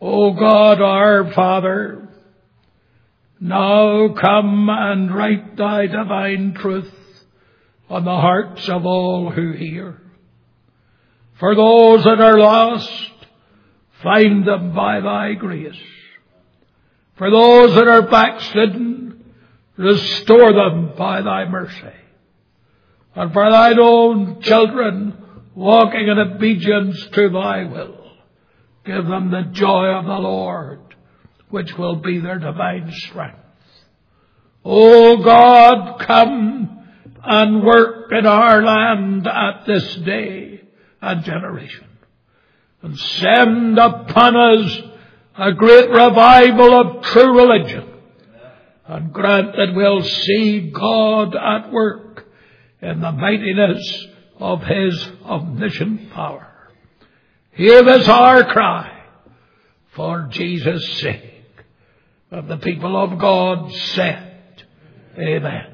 O God our Father, now come and write thy divine truth on the hearts of all who hear. For those that are lost, find them by thy grace. For those that are backslidden, restore them by thy mercy. And for thine own children, walking in obedience to thy will, give them the joy of the Lord, which will be their divine strength. O God, come and work in our land at this day and generation, and send upon us a great revival of true religion, and grant that we'll see God at work in the mightiness of his omniscient power. Hear this our cry for Jesus' sake. And the people of God said, Amen.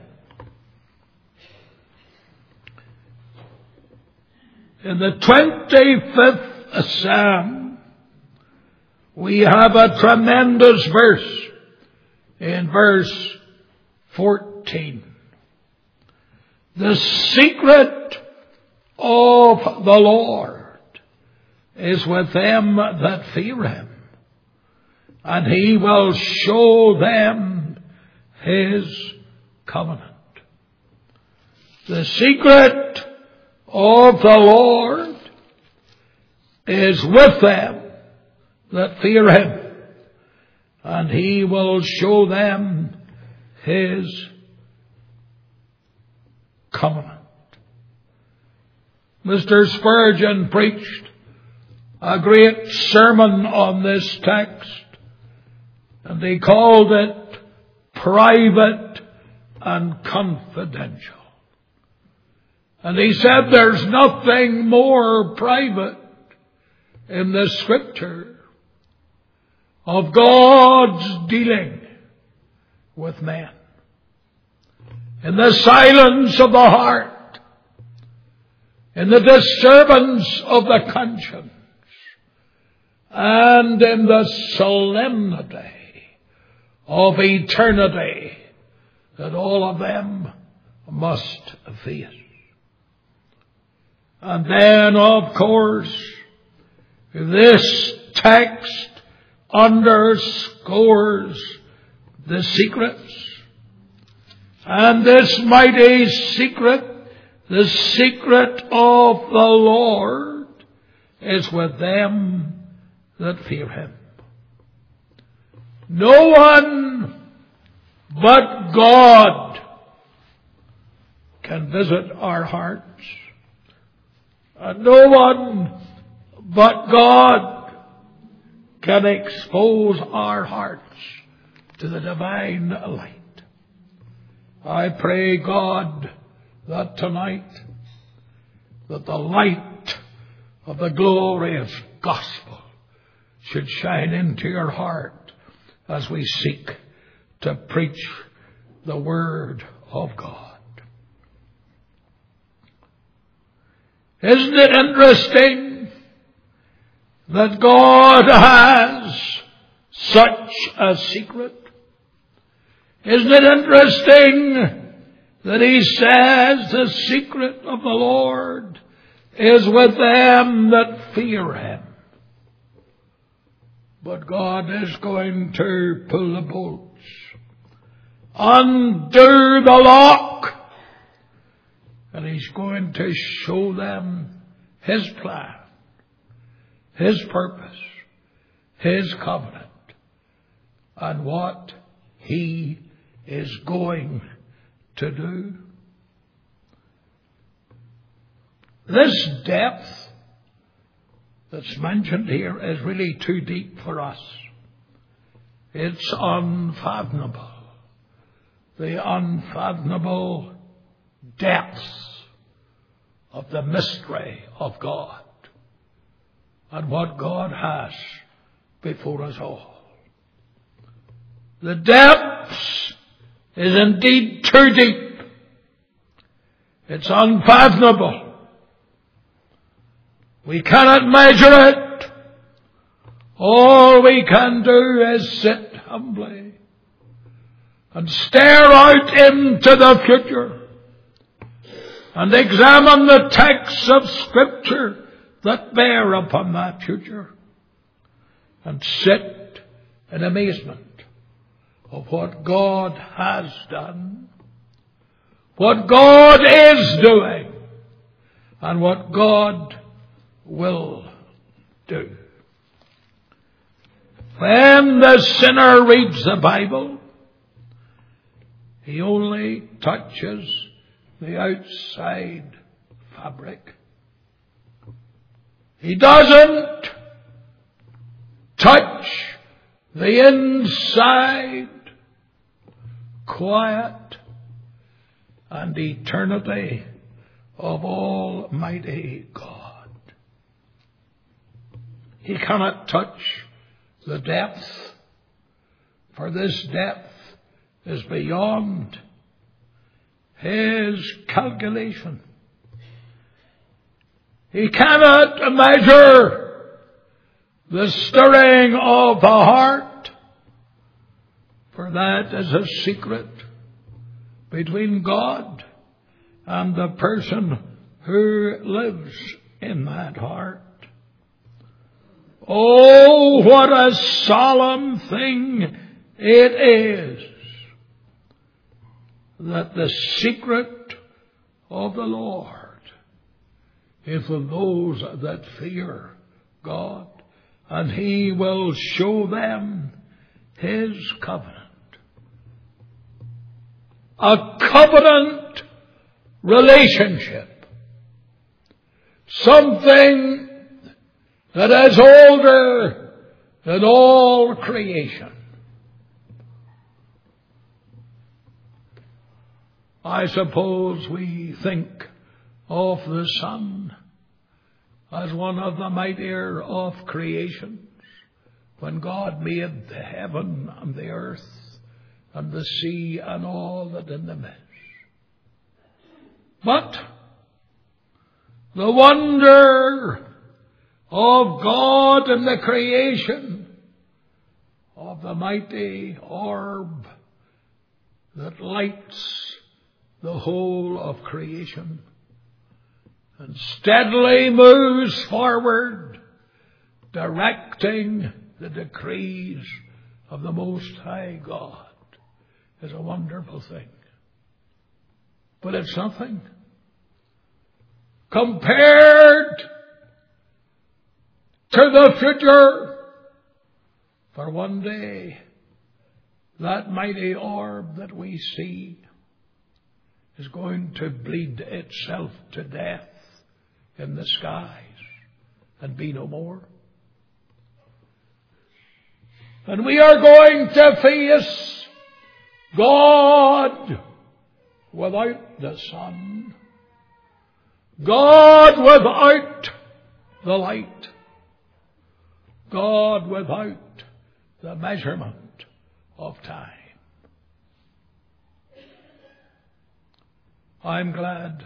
In the 25th Psalm, we have a tremendous verse in verse 14. The secret of the Lord is with them that fear him, and he will show them his covenant. The secret of the Lord is with them that fear him, and he will show them his covenant. Mr. Spurgeon preached a great sermon on this text, and he called it private and confidential. And he said there's nothing more private in the Scripture of God's dealing with men. In the silence of the heart, in the disturbance of the conscience, and in the solemnity of eternity that all of them must face. And then, of course, this text underscores the secrets. And this mighty secret, the secret of the Lord, is with them that fear him. No one but God can visit our hearts. And no one but God can expose our hearts to the divine light. I pray, God, that tonight, that the light of the glorious gospel should shine into your heart as we seek to preach the word of God. Isn't it interesting that God has such a secret? Isn't it interesting that he says the secret of the Lord is with them that fear him? But God is going to pull the bolts, undo the lock, and he's going to show them his plan, his purpose, his covenant, and what he is going to do. This depth that's mentioned here is really too deep for us. It's unfathomable. The unfathomable depths of the mystery of God and what God has before us all. The depths is indeed too deep. It's unfathomable. We cannot measure it. All we can do is sit humbly and stare out into the future and examine the texts of Scripture that bear upon that future and sit in amazement of what God has done, what God is doing, and what God will do. When the sinner reads the Bible, he only touches the outside fabric. He doesn't touch the inside quiet and eternity of Almighty God. He cannot touch the depth, for this depth is beyond his calculation. He cannot measure the stirring of the heart, for that is a secret between God and the person who lives in that heart. Oh, what a solemn thing it is that the secret of the Lord is of those that fear God, and He will show them His covenant. A covenant relationship. Something that is older than all creation. I suppose we think of the sun as one of the mightier of creations when God made the heaven and the earth and the sea and all that in them is. But the wonder of God in the creation of the mighty orb that lights the whole of creation and steadily moves forward, directing the decrees of the Most High God, is a wonderful thing. But it's nothing compared to the future. For one day, that mighty orb that we see is going to bleed itself to death in the skies and be no more. And we are going to face God without the sun, God without the light, God without the measurement of time. I'm glad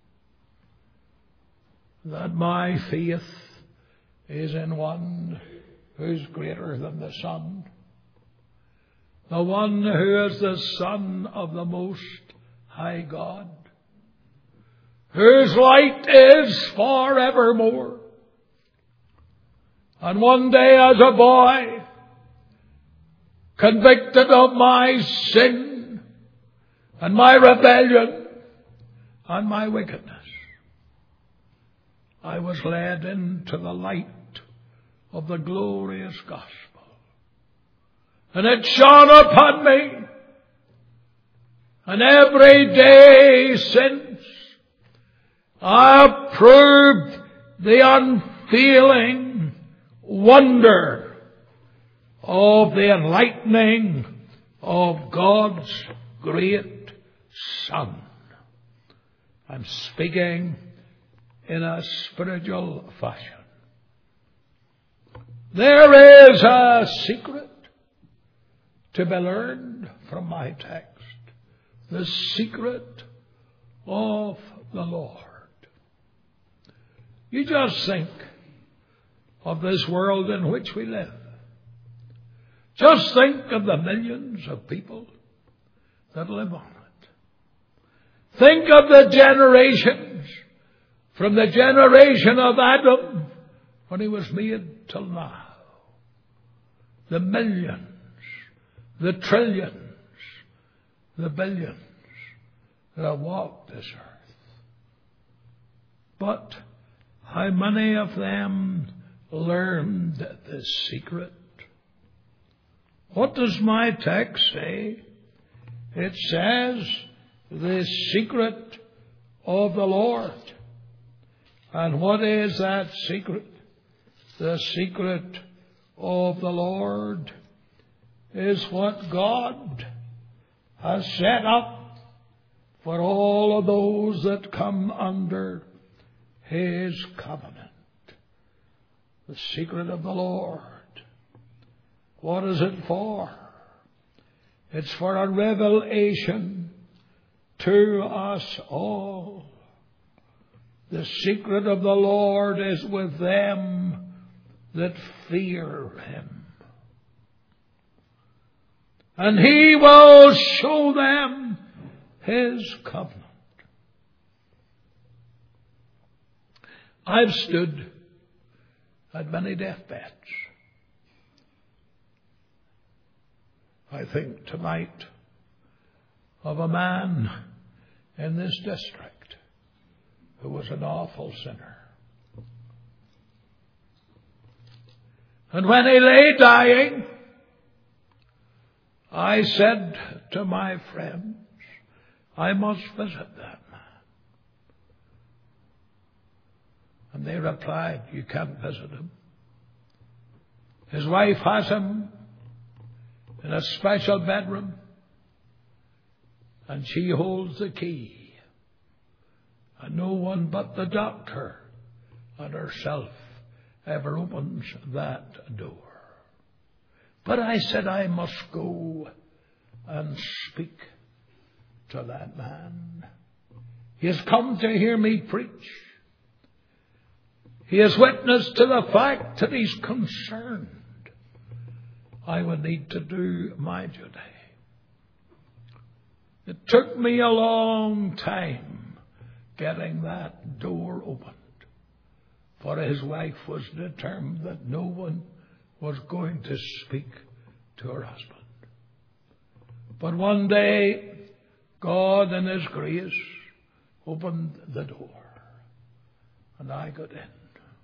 that my faith is in one who's greater than the sun, the one who is the Son of the Most High God, whose light is forevermore. And one day as a boy, convicted of my sin and my rebellion and my wickedness, I was led into the light of the glorious gospel. And it shone upon me. And every day since, I have proved the unfailing wonder of the enlightening of God's great Son. I'm speaking in a spiritual fashion. There is a secret to be learned from my text. The secret of the Lord. You just think of this world in which we live. Just think of the millions of people that live on it. Think of the generations from the generation of Adam when he was made till now. The millions, the trillions, the billions that have walked this earth. But how many of them learned the secret? What does my text say? It says, the secret of the Lord. And what is that secret? The secret of the Lord is what God has set up for all of those that come under His covenant. The secret of the Lord. What is it for? It's for a revelation to us all. The secret of the Lord is with them that fear Him. And He will show them His covenant. I've stood at many deathbeds. I think tonight of a man in this district who was an awful sinner. And when he lay dying, I said to my friends, I must visit that man. And they replied, you can't visit him. His wife has him in a special bedroom, and she holds the key. And no one but the doctor and herself ever opens that door. But I said I must go and speak to that man. He has come to hear me preach. He has witnessed to the fact that he's concerned I would need to do my duty. It took me a long time getting that door opened, for his wife was determined that no one was going to speak to her husband. But one day, God in His grace opened the door, and I got in.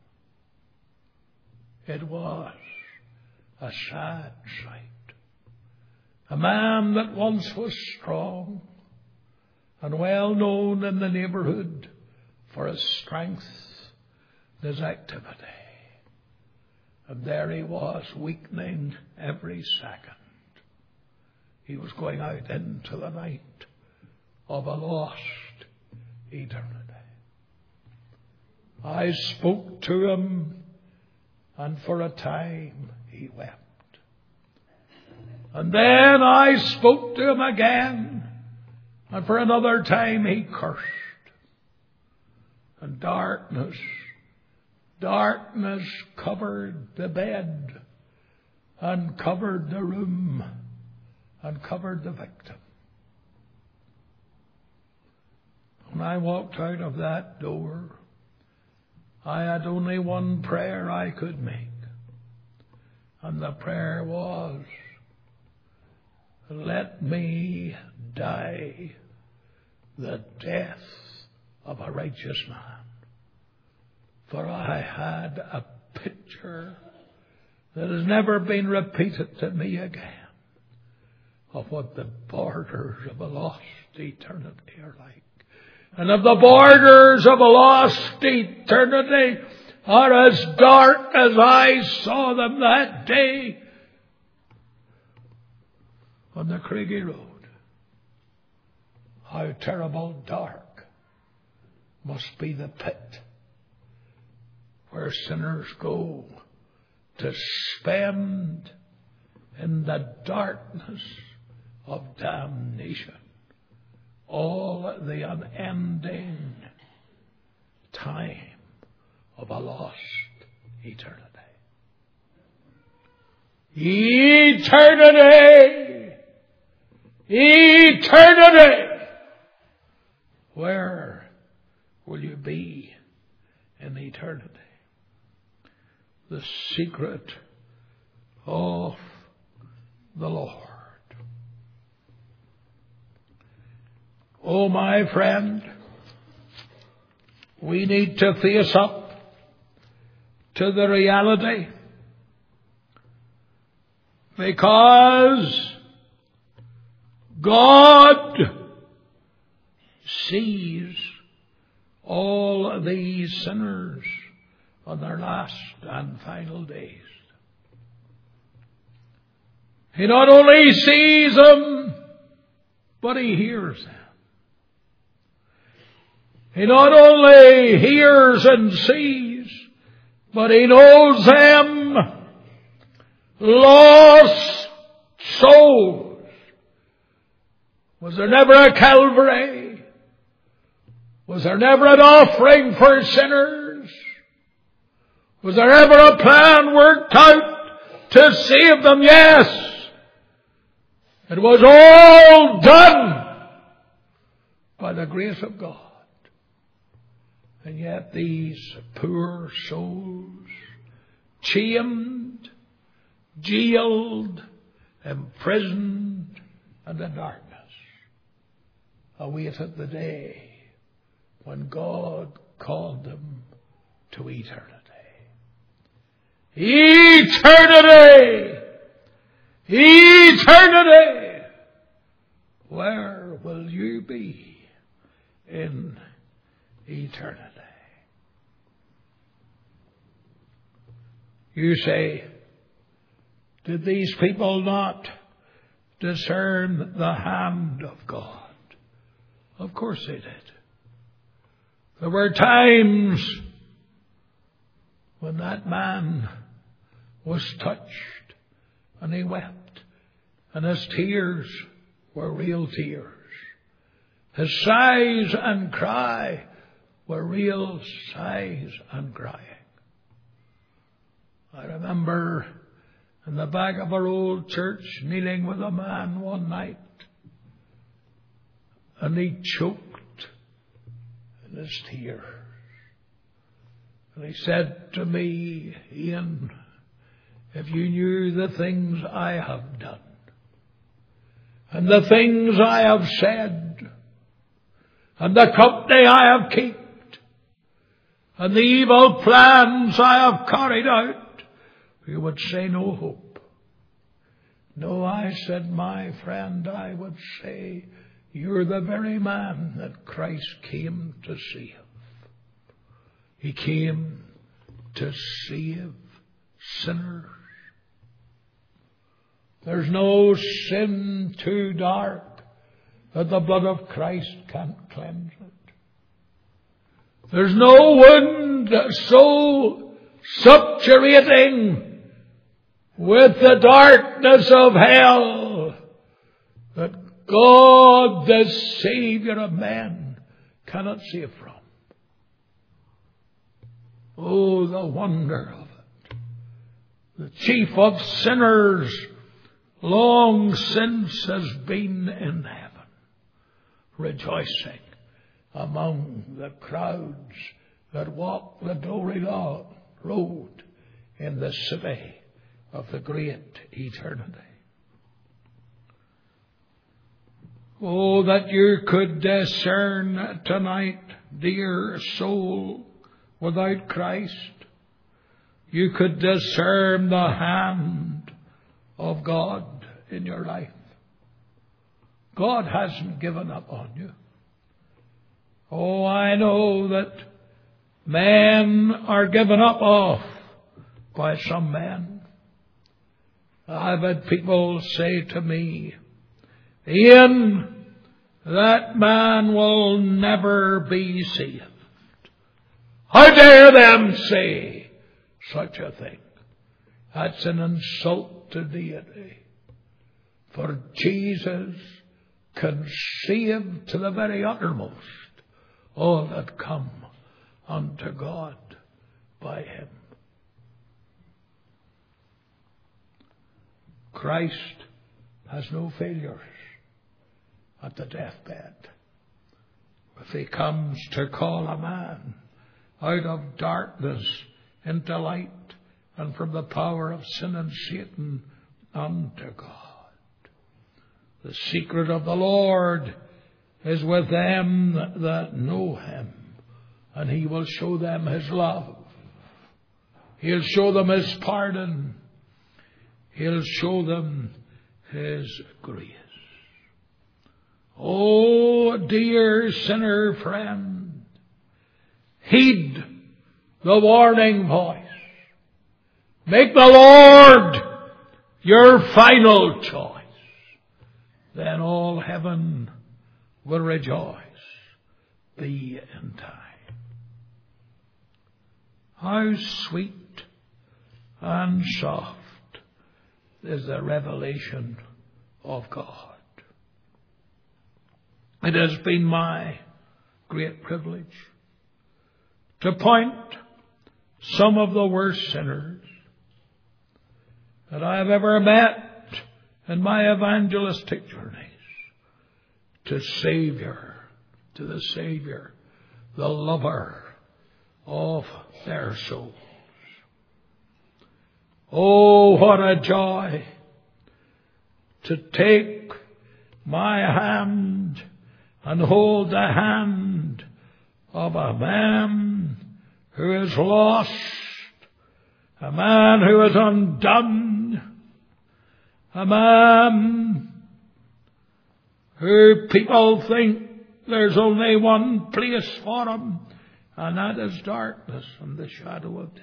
It was a sad sight. A man that once was strong and well known in the neighborhood for his strength, his activity. And there he was, weakening every second. He was going out into the night of a lost eternity. I spoke to him, and for a time he wept. And then I spoke to him again, and for another time he cursed. And darkness covered the bed, and covered the room, and covered the victim. When I walked out of that door, I had only one prayer I could make. And the prayer was, let me die the death of a righteous man. For I had a picture that has never been repeated to me again of what the borders of a lost eternity are like. And of the borders of a lost eternity are as dark as I saw them that day on the Craigie Road. How terrible dark must be the pit where sinners go to spend in the darkness of damnation all the unending time of a lost eternity. Eternity! Eternity! Where will you be in eternity? The secret of the Lord. Oh, my friend, we need to face up to the reality, because God sees all these sinners on their last and final days. He not only sees them, but He hears them. He not only hears and sees, but He knows them. Lost souls. Was there never a Calvary? Was there never an offering for sinners? Was there ever a plan worked out to save them? Yes. It was all done by the grace of God. And yet these poor souls, chained, jailed, imprisoned, and in darkness, awaited the day when God called them to eternity. Eternity! Eternity! Where will you be in eternity? You say, did these people not discern the hand of God? Of course they did. There were times when that man was touched and he wept, and his tears were real tears. His sighs and cry were real sighs and crying. I remember in the back of our old church kneeling with a man one night, and he choked in his tears. And he said to me, Ian, if you knew the things I have done, and the things I have said, and the company I have kept, and the evil plans I have carried out, you would say no hope. No, I said, my friend, I would say, you're the very man that Christ came to save. He came to save sinners. There's no sin too dark that the blood of Christ can't cleanse it. There's no wound so saturating with the darkness of hell that God, the Savior of men, cannot save from. Oh, the wonder of it. The chief of sinners long since has been in heaven, rejoicing among the crowds that walk the glory road in the city of the great eternity. Oh, that you could discern tonight, dear soul, without Christ, you could discern the hand of God in your life. God hasn't given up on you. Oh, I know that men are given up of by some men. I've had people say to me, Ian, that man will never be saved. How dare them say such a thing? That's an insult to deity. For Jesus can save to the very uttermost all that come unto God by Him. Christ has no failures at the deathbed. If he comes to call a man out of darkness into light and from the power of sin and Satan unto God. The secret of the Lord is with them that know him, and he will show them his love. He'll show them his pardon. He'll show them his grace. Oh, dear sinner friend, heed the warning voice. Make the Lord your final choice. Then all heaven will rejoice thee in time. How sweet and soft is the revelation of God. It has been my great privilege to point some of the worst sinners that I have ever met in my evangelistic journeys to the Savior, the lover of their souls. Oh, what a joy to take my hand and hold the hand of a man who is lost, a man who is undone, a man who people think there's only one place for him, and that is darkness and the shadow of death.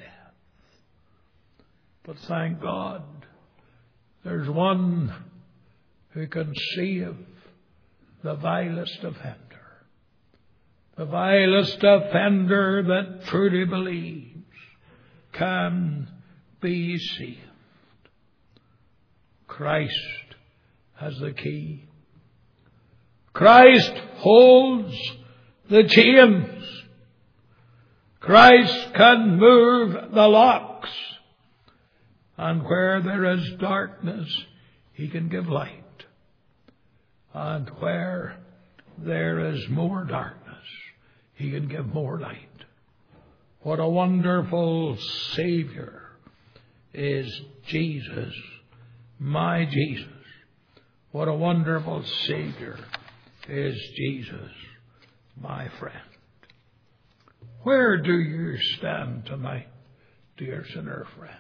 But thank God, there's one who can save the vilest offender. The vilest offender that truly believes can be saved. Christ has the key. Christ holds the chains. Christ can move the locks. And where there is darkness, he can give light. And where there is more darkness, he can give more light. What a wonderful Savior is Jesus, my Jesus. What a wonderful Savior is Jesus, my friend. Where do you stand tonight, dear sinner friend?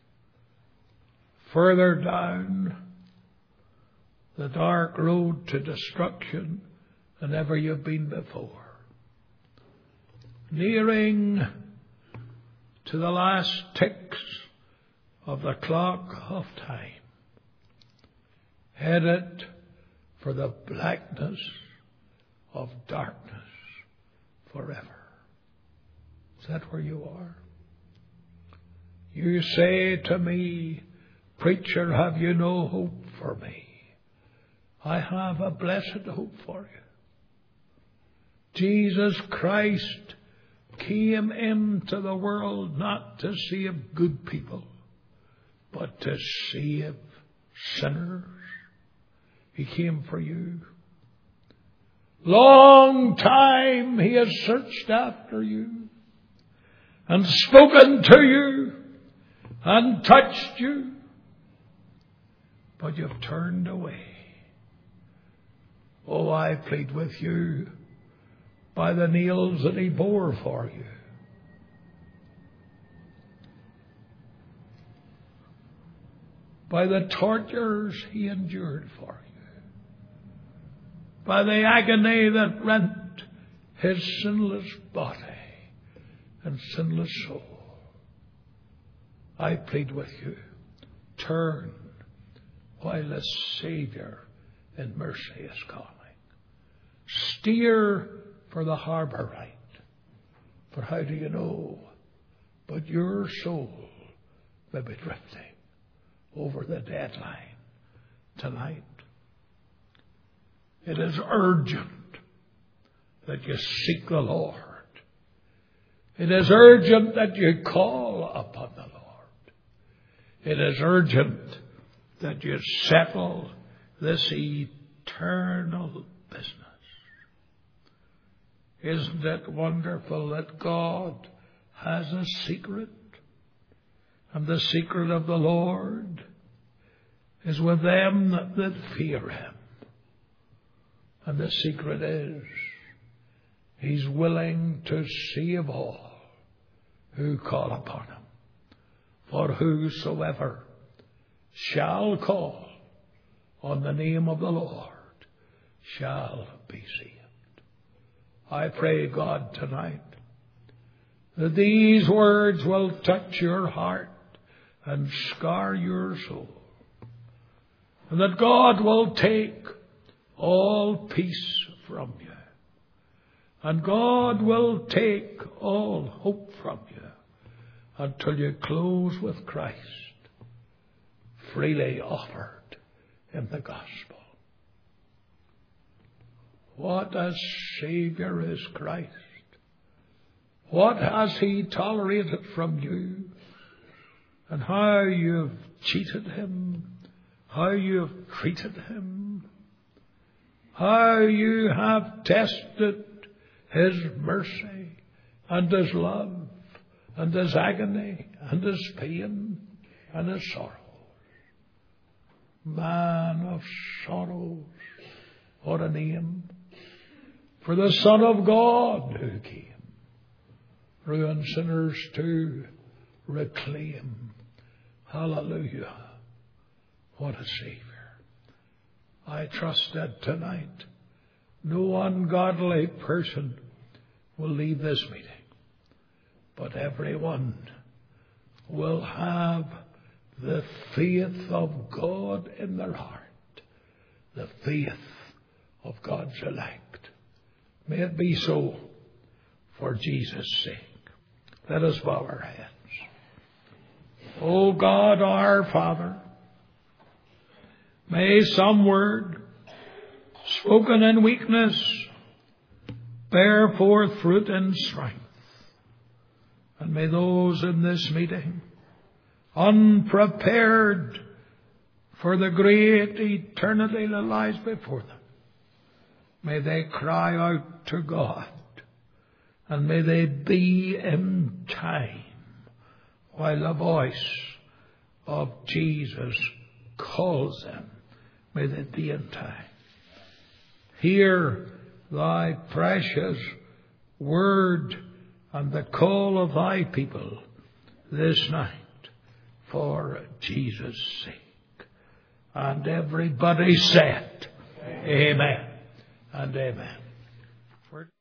Further down the dark road to destruction than ever you've been before. Nearing to the last ticks of the clock of time. Headed for the blackness of darkness forever. Is that where you are? You say to me, preacher, have you no hope for me? I have a blessed hope for you. Jesus Christ came into the world not to save good people, but to save sinners. He came for you. Long time he has searched after you and spoken to you and touched you, but you've turned away. Oh, I plead with you by the nails that he bore for you. By the tortures he endured for you. By the agony that rent his sinless body and sinless soul. I plead with you, turn while the Savior in mercy is calling. Steer for the harbour right. For how do you know? But your soul may be drifting over the deadline tonight. It is urgent that you seek the Lord. It is urgent that you call upon the Lord. It is urgent that you settle this eternal business. Isn't it wonderful that God has a secret? And the secret of the Lord is with them that fear him. And the secret is, he's willing to save all who call upon him. For whosoever shall call on the name of the Lord shall be saved. I pray, God, tonight that these words will touch your heart and scar your soul. And that God will take all peace from you. And God will take all hope from you until you close with Christ, freely offered in the gospel. What a Savior is Christ. What has he tolerated from you? And how you've cheated him, how you've treated him, how you have tested his mercy and his love and his agony and his pain and his sorrows. Man of sorrows, what a name for the Son of God who came, ruined sinners to reclaim. Hallelujah. What a Savior. I trust that tonight no ungodly person will leave this meeting, but everyone will have the faith of God in their heart, the faith of God's elect. May it be so for Jesus' sake. Let us bow our heads. O God, our Father, may some word spoken in weakness bear forth fruit in strength. And may those in this meeting, unprepared for the great eternity that lies before them, may they cry out to God, and may they be in time while the voice of Jesus calls them. May they be in time. Hear thy precious word and the call of thy people this night for Jesus' sake. And everybody said, Amen and amen.